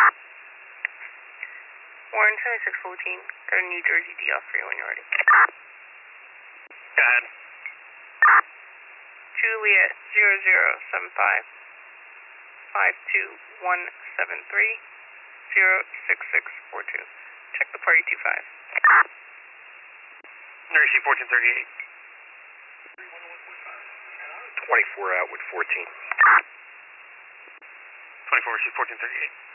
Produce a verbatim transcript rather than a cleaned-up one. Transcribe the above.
Warren seventy-six fourteen, go to New Jersey D L three when you're ready. Go ahead. Juliet zero zero seven five, five two one seven three, zero six six four two. Check the party two five. Nurse fourteen thirty-eight. twenty-four out with fourteen. twenty-four, receive fourteen thirty-eight.